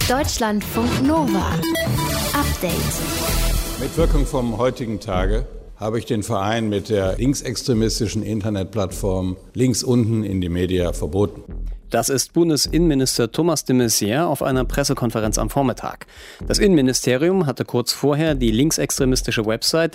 Deutschlandfunk Nova. Update. Mit Wirkung vom heutigen Tage habe ich den Verein mit der linksextremistischen Internetplattform Links unten in die Media verboten. Das ist Bundesinnenminister Thomas de Maizière auf einer Pressekonferenz am Vormittag. Das Innenministerium hatte kurz vorher die linksextremistische Website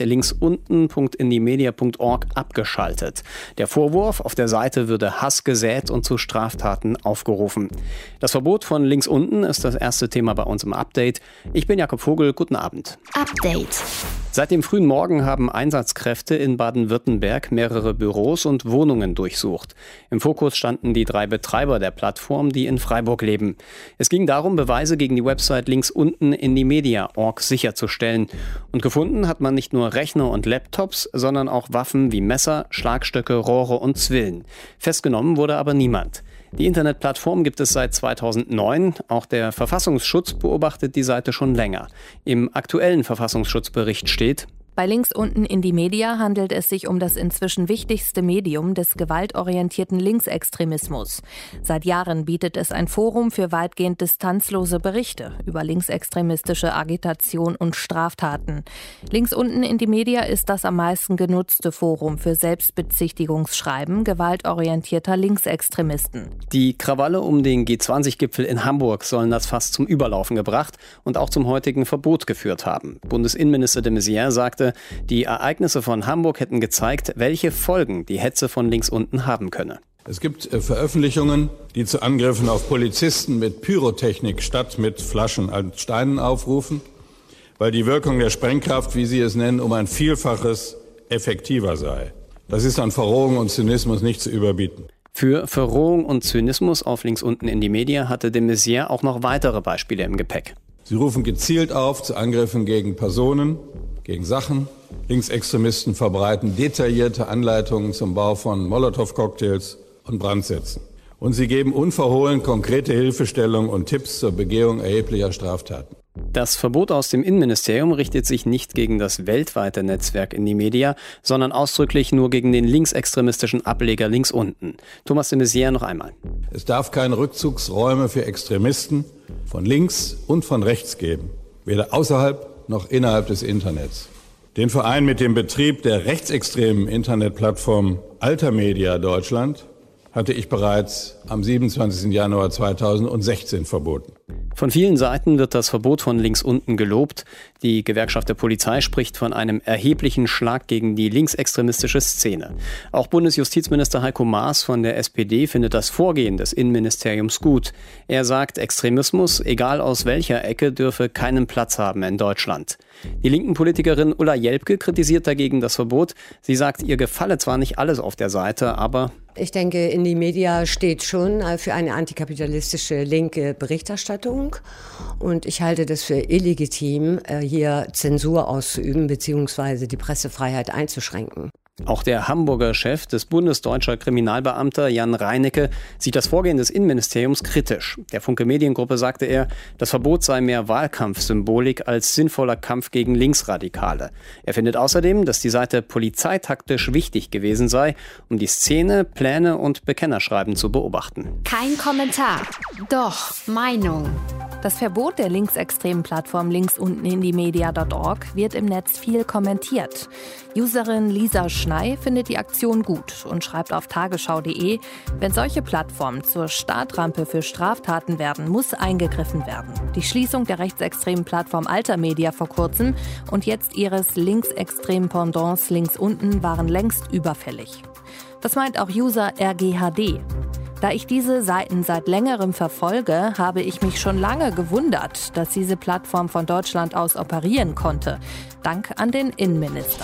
linksunten.indimedia.org abgeschaltet. Der Vorwurf, auf der Seite würde Hass gesät und zu Straftaten aufgerufen. Das Verbot von Links unten ist das erste Thema bei uns im Update. Ich bin Jakob Vogel, guten Abend. Update. Seit dem frühen Morgen haben Einsatzkräfte in Baden-Württemberg mehrere Büros und Wohnungen durchsucht. Im Fokus standen die 3 Betreiber der Plattform, die in Freiburg leben. Es ging darum, Beweise gegen die Website Links unten in die Media.org sicherzustellen. Und gefunden hat man nicht nur Rechner und Laptops, sondern auch Waffen wie Messer, Schlagstöcke, Rohre und Zwillen. Festgenommen wurde aber niemand. Die Internetplattform gibt es seit 2009. Auch der Verfassungsschutz beobachtet die Seite schon länger. Im aktuellen Verfassungsschutzbericht steht: Bei Links unten in die Media handelt es sich um das inzwischen wichtigste Medium des gewaltorientierten Linksextremismus. Seit Jahren bietet es ein Forum für weitgehend distanzlose Berichte über linksextremistische Agitation und Straftaten. Links unten in die Media ist das am meisten genutzte Forum für Selbstbezichtigungsschreiben gewaltorientierter Linksextremisten. Die Krawalle um den G20-Gipfel in Hamburg sollen das Fass zum Überlaufen gebracht und auch zum heutigen Verbot geführt haben. Bundesinnenminister de Maizière sagte, die Ereignisse von Hamburg hätten gezeigt, welche Folgen die Hetze von Links unten haben könne. Es gibt Veröffentlichungen, die zu Angriffen auf Polizisten mit Pyrotechnik statt mit Flaschen und Steinen aufrufen, weil die Wirkung der Sprengkraft, wie Sie es nennen, um ein Vielfaches effektiver sei. Das ist an Verrohung und Zynismus nicht zu überbieten. Für Verrohung und Zynismus auf Links unten in die Media hatte de Maizière auch noch weitere Beispiele im Gepäck. Sie rufen gezielt auf zu Angriffen gegen Personen, gegen Sachen. Linksextremisten verbreiten detaillierte Anleitungen zum Bau von Molotow-Cocktails und Brandsätzen. Und sie geben unverhohlen konkrete Hilfestellung und Tipps zur Begehung erheblicher Straftaten. Das Verbot aus dem Innenministerium richtet sich nicht gegen das weltweite Netzwerk in die Media, sondern ausdrücklich nur gegen den linksextremistischen Ableger Links unten. Thomas de Maizière noch einmal. Es darf keine Rückzugsräume für Extremisten von links und von rechts geben, weder außerhalb noch innerhalb des Internets. Den Verein mit dem Betrieb der rechtsextremen Internetplattform Altermedia Deutschland hatte ich bereits am 27. Januar 2016 verboten. Von vielen Seiten wird das Verbot von Links unten gelobt. Die Gewerkschaft der Polizei spricht von einem erheblichen Schlag gegen die linksextremistische Szene. Auch Bundesjustizminister Heiko Maas von der SPD findet das Vorgehen des Innenministeriums gut. Er sagt, Extremismus, egal aus welcher Ecke, dürfe keinen Platz haben in Deutschland. Die linken Politikerin Ulla Jelpke kritisiert dagegen das Verbot. Sie sagt, ihr gefalle zwar nicht alles auf der Seite, aber ich denke, in die Media steht schon für eine antikapitalistische linke Berichterstattung. Und ich halte das für illegitim, hier Zensur auszuüben bzw. die Pressefreiheit einzuschränken. Auch der Hamburger Chef des Bundes deutscher Kriminalbeamter Jan Reinecke sieht das Vorgehen des Innenministeriums kritisch. Der Funke Mediengruppe sagte er, das Verbot sei mehr Wahlkampfsymbolik als sinnvoller Kampf gegen Linksradikale. Er findet außerdem, dass die Seite polizeitaktisch wichtig gewesen sei, um die Szene, Pläne und Bekennerschreiben zu beobachten. Kein Kommentar, doch Meinung. Das Verbot der linksextremen Plattform Links unten in die Media.org wird im Netz viel kommentiert. Userin Lisa Schnei findet die Aktion gut und schreibt auf tagesschau.de, wenn solche Plattformen zur Startrampe für Straftaten werden, muss eingegriffen werden. Die Schließung der rechtsextremen Plattform Altermedia vor kurzem und jetzt ihres linksextremen Pendants Links unten waren längst überfällig. Das meint auch User RGHD. Da ich diese Seiten seit längerem verfolge, habe ich mich schon lange gewundert, dass diese Plattform von Deutschland aus operieren konnte. Dank an den Innenminister.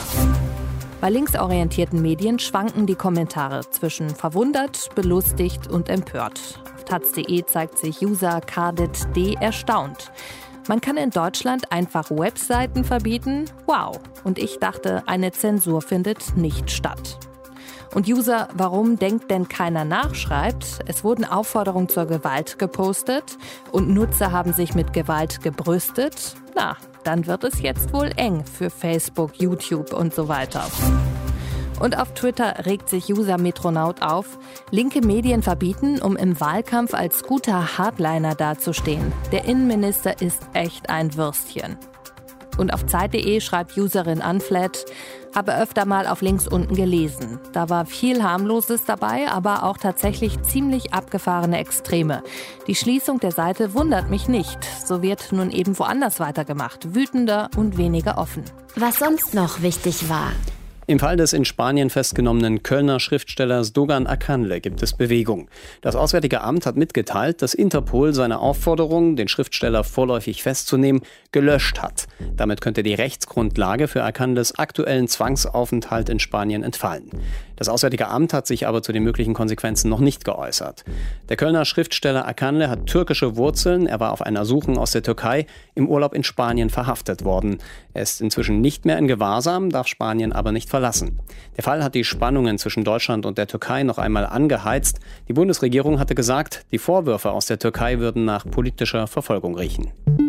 Bei linksorientierten Medien schwanken die Kommentare zwischen verwundert, belustigt und empört. Auf taz.de zeigt sich User Cardit.d erstaunt. Man kann in Deutschland einfach Webseiten verbieten? Wow! Und ich dachte, eine Zensur findet nicht statt. Und User, warum denkt denn keiner nach, schreibt, es wurden Aufforderungen zur Gewalt gepostet und Nutzer haben sich mit Gewalt gebrüstet. Na, dann wird es jetzt wohl eng für Facebook, YouTube und so weiter. Und auf Twitter regt sich User Metronaut auf. Linke Medien verbieten, um im Wahlkampf als guter Hardliner dazustehen. Der Innenminister ist echt ein Würstchen. Und auf Zeit.de schreibt Userin Unflat, habe öfter mal auf Links unten gelesen. Da war viel Harmloses dabei, aber auch tatsächlich ziemlich abgefahrene Extreme. Die Schließung der Seite wundert mich nicht. So wird nun eben woanders weitergemacht. Wütender und weniger offen. Was sonst noch wichtig war. Im Fall des in Spanien festgenommenen Kölner Schriftstellers Dogan Akanle gibt es Bewegung. Das Auswärtige Amt hat mitgeteilt, dass Interpol seine Aufforderung, den Schriftsteller vorläufig festzunehmen, gelöscht hat. Damit könnte die Rechtsgrundlage für Akanles aktuellen Zwangsaufenthalt in Spanien entfallen. Das Auswärtige Amt hat sich aber zu den möglichen Konsequenzen noch nicht geäußert. Der Kölner Schriftsteller Akanle hat türkische Wurzeln. Er war auf einer Ersuchung aus der Türkei im Urlaub in Spanien verhaftet worden. Er ist inzwischen nicht mehr in Gewahrsam, darf Spanien aber nicht verlassen. Der Fall hat die Spannungen zwischen Deutschland und der Türkei noch einmal angeheizt. Die Bundesregierung hatte gesagt, die Vorwürfe aus der Türkei würden nach politischer Verfolgung riechen.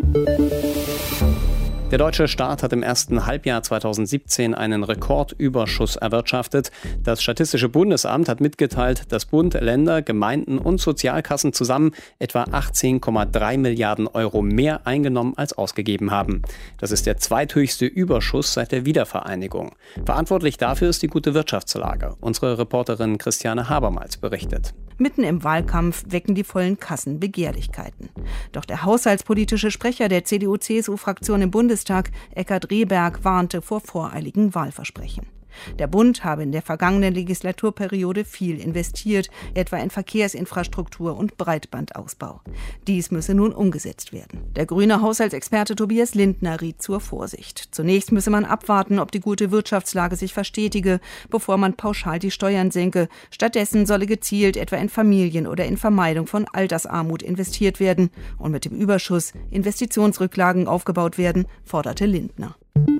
Der deutsche Staat hat im ersten Halbjahr 2017 einen Rekordüberschuss erwirtschaftet. Das Statistische Bundesamt hat mitgeteilt, dass Bund, Länder, Gemeinden und Sozialkassen zusammen etwa 18,3 Milliarden Euro mehr eingenommen als ausgegeben haben. Das ist der zweithöchste Überschuss seit der Wiedervereinigung. Verantwortlich dafür ist die gute Wirtschaftslage. Unsere Reporterin Christiane Habermals berichtet. Mitten im Wahlkampf wecken die vollen Kassen Begehrlichkeiten. Doch der haushaltspolitische Sprecher der CDU-CSU-Fraktion im Bundestag, Eckhard Rehberg, warnte vor voreiligen Wahlversprechen. Der Bund habe in der vergangenen Legislaturperiode viel investiert, etwa in Verkehrsinfrastruktur und Breitbandausbau. Dies müsse nun umgesetzt werden. Der grüne Haushaltsexperte Tobias Lindner riet zur Vorsicht. Zunächst müsse man abwarten, ob die gute Wirtschaftslage sich verstetige, bevor man pauschal die Steuern senke. Stattdessen solle gezielt etwa in Familien oder in Vermeidung von Altersarmut investiert werden und mit dem Überschuss Investitionsrücklagen aufgebaut werden, forderte Lindner.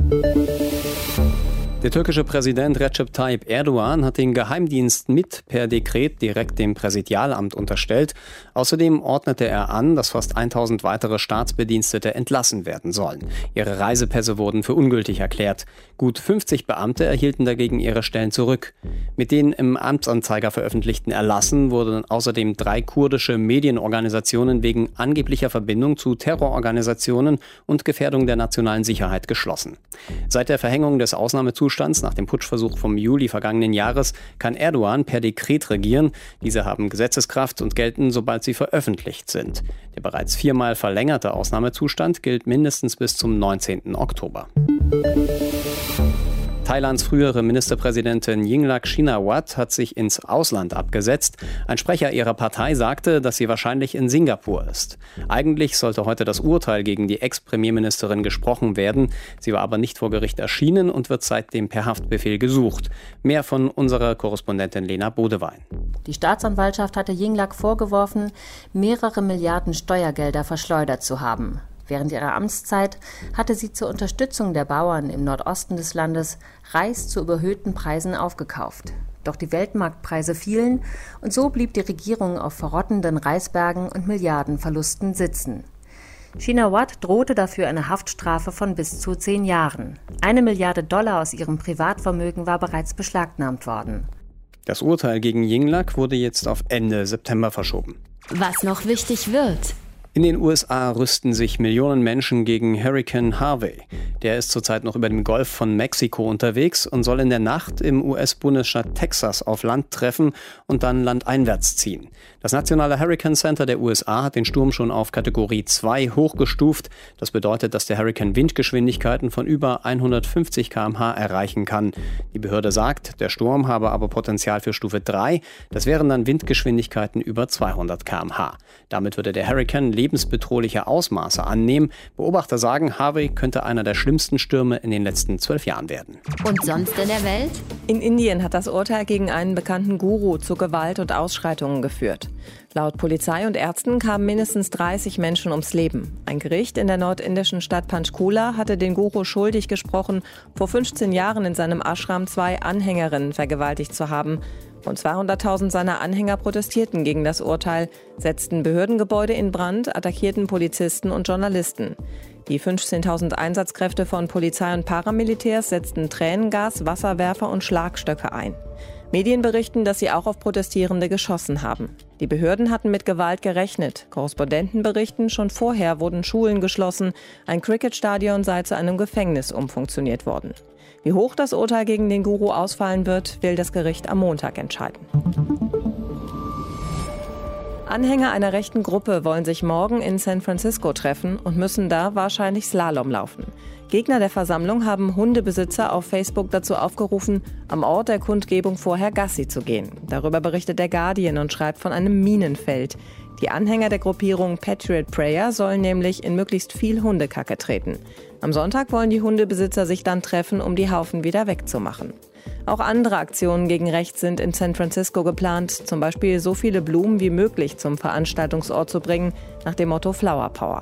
Der türkische Präsident Recep Tayyip Erdogan hat den Geheimdienst per Dekret direkt dem Präsidialamt unterstellt. Außerdem ordnete er an, dass fast 1000 weitere Staatsbedienstete entlassen werden sollen. Ihre Reisepässe wurden für ungültig erklärt. Gut 50 Beamte erhielten dagegen ihre Stellen zurück. Mit den im Amtsanzeiger veröffentlichten Erlassen wurden außerdem 3 kurdische Medienorganisationen wegen angeblicher Verbindung zu Terrororganisationen und Gefährdung der nationalen Sicherheit geschlossen. Seit der Verhängung des Ausnahmezustands nach dem Putschversuch vom Juli vergangenen Jahres kann Erdogan per Dekret regieren. Diese haben Gesetzeskraft und gelten, sobald sie veröffentlicht sind. Der bereits 4-mal verlängerte Ausnahmezustand gilt mindestens bis zum 19. Oktober. Thailands frühere Ministerpräsidentin Yingluck Shinawatra hat sich ins Ausland abgesetzt. Ein Sprecher ihrer Partei sagte, dass sie wahrscheinlich in Singapur ist. Eigentlich sollte heute das Urteil gegen die Ex-Premierministerin gesprochen werden. Sie war aber nicht vor Gericht erschienen und wird seitdem per Haftbefehl gesucht. Mehr von unserer Korrespondentin Lena Bodewein. Die Staatsanwaltschaft hatte Yingluck vorgeworfen, mehrere Milliarden Steuergelder verschleudert zu haben. Während ihrer Amtszeit hatte sie zur Unterstützung der Bauern im Nordosten des Landes Reis zu überhöhten Preisen aufgekauft. Doch die Weltmarktpreise fielen und so blieb die Regierung auf verrottenden Reisbergen und Milliardenverlusten sitzen. Shinawatra drohte dafür eine Haftstrafe von bis zu 10 Jahren. $1 Milliarde aus ihrem Privatvermögen war bereits beschlagnahmt worden. Das Urteil gegen Yingluck wurde jetzt auf Ende September verschoben. Was noch wichtig wird. In den USA rüsten sich Millionen Menschen gegen Hurrikan Harvey. Der ist zurzeit noch über dem Golf von Mexiko unterwegs und soll in der Nacht im US-Bundesstaat Texas auf Land treffen und dann landeinwärts ziehen. Das Nationale Hurricane Center der USA hat den Sturm schon auf Kategorie 2 hochgestuft. Das bedeutet, dass der Hurrikan Windgeschwindigkeiten von über 150 km/h erreichen kann. Die Behörde sagt, der Sturm habe aber Potenzial für Stufe 3. Das wären dann Windgeschwindigkeiten über 200 km/h. Damit würde der Hurrikan lebensbedrohliche Ausmaße annehmen. Beobachter sagen, Harvey könnte einer der schlimmsten Stürme in den letzten 12 Jahren werden. Und sonst in der Welt? In Indien hat das Urteil gegen einen bekannten Guru zu Gewalt und Ausschreitungen geführt. Laut Polizei und Ärzten kamen mindestens 30 Menschen ums Leben. Ein Gericht in der nordindischen Stadt Panchkula hatte den Guru schuldig gesprochen, vor 15 Jahren in seinem Ashram 2 Anhängerinnen vergewaltigt zu haben. Rund 200.000 seiner Anhänger protestierten gegen das Urteil, setzten Behördengebäude in Brand, attackierten Polizisten und Journalisten. Die 15.000 Einsatzkräfte von Polizei und Paramilitärs setzten Tränengas, Wasserwerfer und Schlagstöcke ein. Medien berichten, dass sie auch auf Protestierende geschossen haben. Die Behörden hatten mit Gewalt gerechnet. Korrespondenten berichten, schon vorher wurden Schulen geschlossen. Ein Cricketstadion sei zu einem Gefängnis umfunktioniert worden. Wie hoch das Urteil gegen den Guru ausfallen wird, will das Gericht am Montag entscheiden. Anhänger einer rechten Gruppe wollen sich morgen in San Francisco treffen und müssen da wahrscheinlich Slalom laufen. Gegner der Versammlung haben Hundebesitzer auf Facebook dazu aufgerufen, am Ort der Kundgebung vorher Gassi zu gehen. Darüber berichtet der Guardian und schreibt von einem Minenfeld. Die Anhänger der Gruppierung Patriot Prayer sollen nämlich in möglichst viel Hundekacke treten. Am Sonntag wollen die Hundebesitzer sich dann treffen, um die Haufen wieder wegzumachen. Auch andere Aktionen gegen rechts sind in San Francisco geplant, zum Beispiel so viele Blumen wie möglich zum Veranstaltungsort zu bringen, nach dem Motto Flower Power.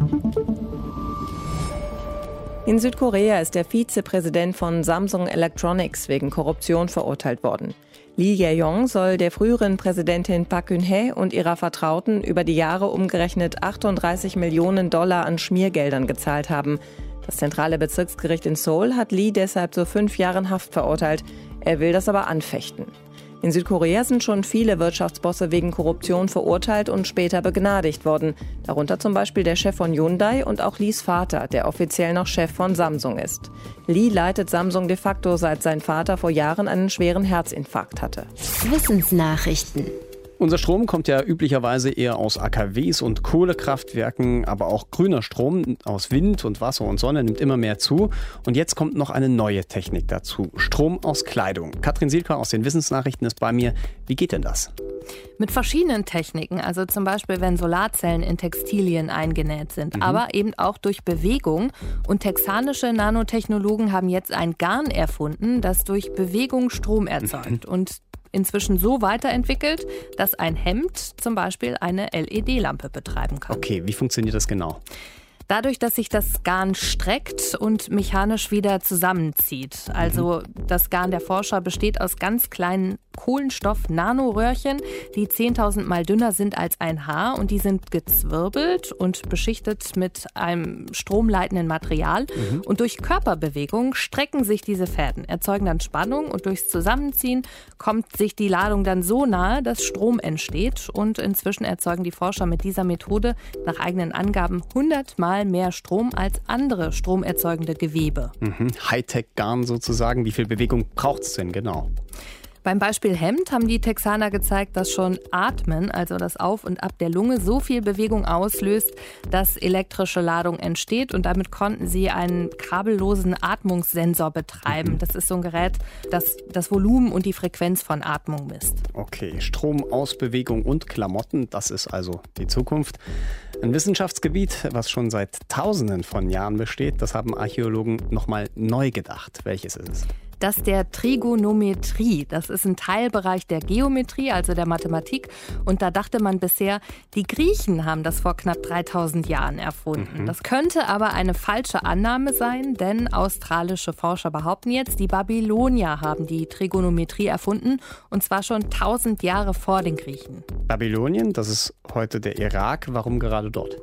In Südkorea ist der Vizepräsident von Samsung Electronics wegen Korruption verurteilt worden. Lee Jae-yong soll der früheren Präsidentin Park Geun-hye und ihrer Vertrauten über die Jahre umgerechnet 38 Millionen Dollar an Schmiergeldern gezahlt haben. Das zentrale Bezirksgericht in Seoul hat Lee deshalb zu 5 Jahren Haft verurteilt. Er will das aber anfechten. In Südkorea sind schon viele Wirtschaftsbosse wegen Korruption verurteilt und später begnadigt worden. Darunter zum Beispiel der Chef von Hyundai und auch Lees Vater, der offiziell noch Chef von Samsung ist. Lee leitet Samsung de facto, seit sein Vater vor Jahren einen schweren Herzinfarkt hatte. Wissensnachrichten. Unser Strom kommt ja üblicherweise eher aus AKWs und Kohlekraftwerken, aber auch grüner Strom aus Wind und Wasser und Sonne nimmt immer mehr zu. Und jetzt kommt noch eine neue Technik dazu, Strom aus Kleidung. Katrin Sielker aus den Wissensnachrichten ist bei mir. Wie geht denn das? Mit verschiedenen Techniken, also zum Beispiel, wenn Solarzellen in Textilien eingenäht sind, aber eben auch durch Bewegung. Und texanische Nanotechnologen haben jetzt ein Garn erfunden, das durch Bewegung Strom erzeugt. Und inzwischen so weiterentwickelt, dass ein Hemd zum Beispiel eine LED-Lampe betreiben kann. Okay, wie funktioniert das genau? Dadurch, dass sich das Garn streckt und mechanisch wieder zusammenzieht. Also das Garn der Forscher besteht aus ganz kleinen Kohlenstoff-Nanoröhrchen, die 10.000 Mal dünner sind als ein Haar, und die sind gezwirbelt und beschichtet mit einem stromleitenden Material. Und durch Körperbewegung strecken sich diese Fäden, erzeugen dann Spannung, und durchs Zusammenziehen kommt sich die Ladung dann so nahe, dass Strom entsteht. Und inzwischen erzeugen die Forscher mit dieser Methode nach eigenen Angaben 100 Mal mehr Strom als andere stromerzeugende Gewebe. Hightech-Garn sozusagen. Wie viel Bewegung braucht es denn genau? Beim Beispiel Hemd haben die Texaner gezeigt, dass schon Atmen, also das Auf und Ab der Lunge, so viel Bewegung auslöst, dass elektrische Ladung entsteht. Und damit konnten sie einen kabellosen Atmungssensor betreiben. Das ist so ein Gerät, das das Volumen und die Frequenz von Atmung misst. Okay, Strom aus Bewegung und Klamotten, das ist also die Zukunft. Ein Wissenschaftsgebiet, was schon seit Tausenden von Jahren besteht, das haben Archäologen nochmal neu gedacht. Welches ist es? Das der Trigonometrie. Das ist ein Teilbereich der Geometrie, also der Mathematik. Und da dachte man bisher, die Griechen haben das vor knapp 3000 Jahren erfunden. Das könnte aber eine falsche Annahme sein, denn australische Forscher behaupten jetzt, die Babylonier haben die Trigonometrie erfunden, und zwar schon 1000 Jahre vor den Griechen. Babylonien, das ist heute der Irak. Warum gerade dort?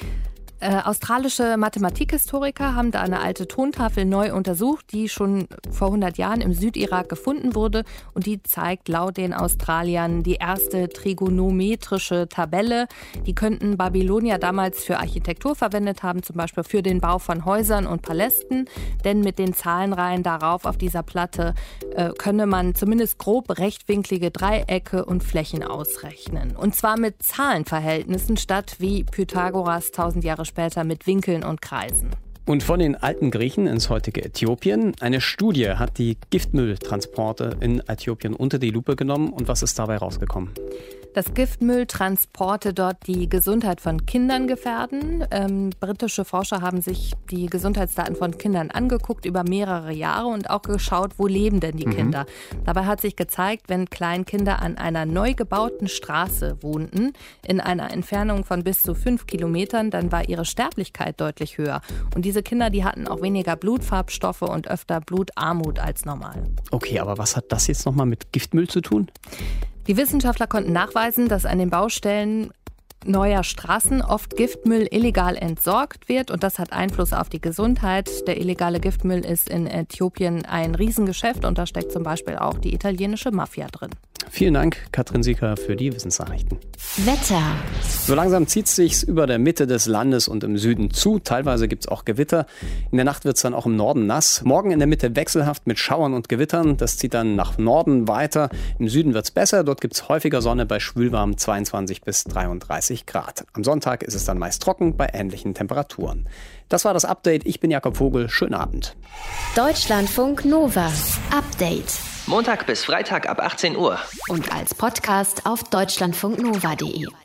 Australische Mathematikhistoriker haben da eine alte Tontafel neu untersucht, die schon vor 100 Jahren im Südirak gefunden wurde. Und die zeigt laut den Australiern die erste trigonometrische Tabelle. Die könnten Babylonier damals für Architektur verwendet haben, zum Beispiel für den Bau von Häusern und Palästen. Denn mit den Zahlenreihen darauf auf dieser Platte könne man zumindest grob rechtwinklige Dreiecke und Flächen ausrechnen. Und zwar mit Zahlenverhältnissen statt wie Pythagoras 1000 Jahre später mit Winkeln und Kreisen. Und von den alten Griechen ins heutige Äthiopien. Eine Studie hat die Giftmülltransporte in Äthiopien unter die Lupe genommen. Und was ist dabei rausgekommen? Dass Giftmülltransporte dort die Gesundheit von Kindern gefährden. Britische Forscher haben sich die Gesundheitsdaten von Kindern angeguckt über mehrere Jahre und auch geschaut, wo leben denn die Kinder. Dabei hat sich gezeigt, wenn Kleinkinder an einer neu gebauten Straße wohnten, in einer Entfernung von bis zu 5 Kilometern, dann war ihre Sterblichkeit deutlich höher. Und diese Kinder, die hatten auch weniger Blutfarbstoffe und öfter Blutarmut als normal. Okay, aber was hat das jetzt nochmal mit Giftmüll zu tun? Die Wissenschaftler konnten nachweisen, dass an den Baustellen neuer Straßen oft Giftmüll illegal entsorgt wird und das hat Einfluss auf die Gesundheit. Der illegale Giftmüll ist in Äthiopien ein Riesengeschäft und da steckt zum Beispiel auch die italienische Mafia drin. Vielen Dank, Katrin Sieker, für die Wissensnachrichten. Wetter. So langsam zieht es sich über der Mitte des Landes und im Süden zu. Teilweise gibt es auch Gewitter. In der Nacht wird es dann auch im Norden nass. Morgen in der Mitte wechselhaft mit Schauern und Gewittern. Das zieht dann nach Norden weiter. Im Süden wird es besser. Dort gibt es häufiger Sonne bei schwülwarm 22 bis 33 Grad. Am Sonntag ist es dann meist trocken bei ähnlichen Temperaturen. Das war das Update. Ich bin Jakob Vogel. Schönen Abend. Deutschlandfunk Nova. Update. Montag bis Freitag ab 18 Uhr. Und als Podcast auf deutschlandfunknova.de.